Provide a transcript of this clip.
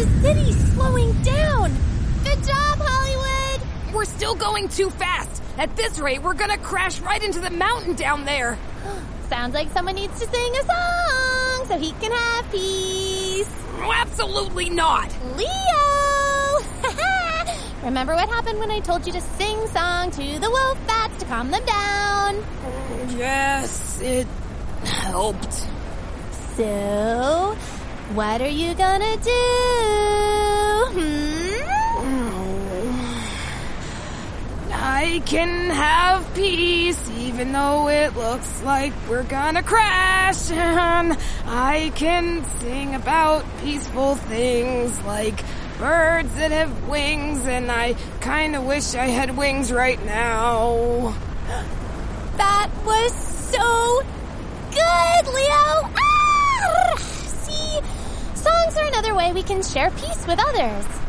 The city's slowing down. Good job, Hollywood. We're still going too fast. At this rate, we're gonna crash right into the mountain down there. Sounds like someone needs to sing a song so he can have peace. Absolutely not. Leo! Remember what happened when I told you to sing song to the wolf bats to calm them down? Yes, it helped. So, what are you gonna do? I can have peace even though it looks like we're gonna crash. And I can sing about peaceful things like birds that have wings, and I kinda wish I had wings right now. That was so good, Leo! Ah! See, songs are another way we can share peace with others.